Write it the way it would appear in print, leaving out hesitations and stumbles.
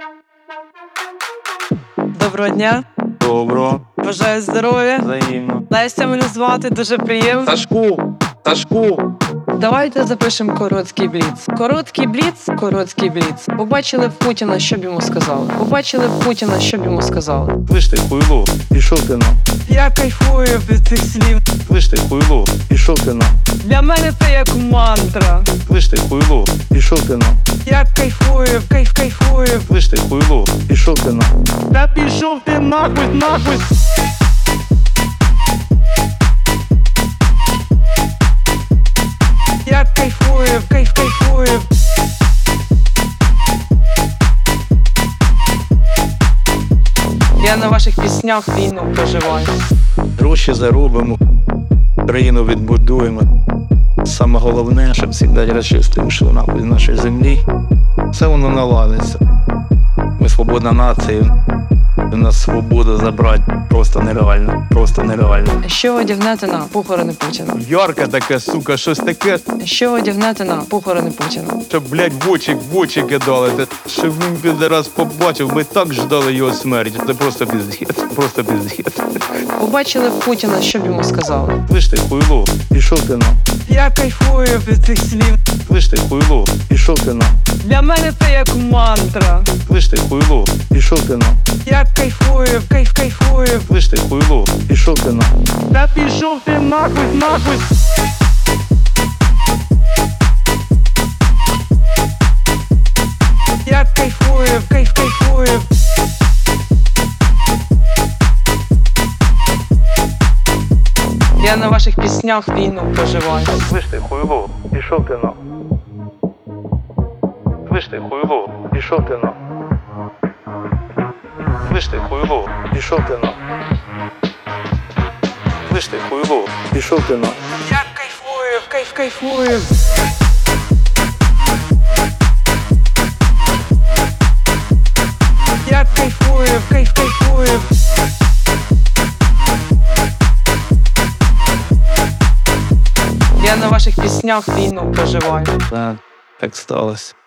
Доброго дня. Добро. Бажаю здоров'я. Взаємно. Леся мене звати, дуже приємно. Сашку. Давайте запишемо короткий бліц. Короткий бліц. Побачили б Путіна, що б йому сказали. Слиш ти, хуйло, пішов ти на. Я кайфую від цих слів. Слиш ти, хуйло, пішов ти на. Для мене це як мантра. Слиш ти, хуйло, пішов ти на. Я кайфую. Слиш ти, хуйло, пішов ти на. Та пішов ти нахуй. Я кайфую. Я на ваших піснях війну проживаю. Гроші заробимо, країну відбудуємо. Саме головне, щоб завжди розчистимо, що нахуй з нашої землі. Все воно наладиться. Ми свободна нація. У нас свободу забрати просто нереально. Що одягнете на похорони Путіна? Ярка така, сука, щось таке, Що одягнете на похорони Путіна? щоб, блядь, в очі кидали. Щоб він підраз побачив, ми так ждали його смерті. Це просто піздець. Побачили б Путіна, що б йому сказали. Слиш ти, хуйло, пішов ти на. Я кайфую від цих слів. Слиш ти, хуйло, пішов ти на. Для мене це як мантра. Слиш ти, хуйло, пішов ти на. Я кайфую. Слиш ти, хуйло, пішов ти на. Та пішов ти нахуй. Я кайфую. Я на ваших піснях війну проживаю. Слиш ти, хуйло, пішов ти на. Слиш ти, хуйло, пішов ти на. Слиш ти, хуйло, пішов ти на. Слиш ти, хуйло, пішов ти на. Я кайфую. Я кайфую. Я на ваших піснях війну проживаю. Так сталося.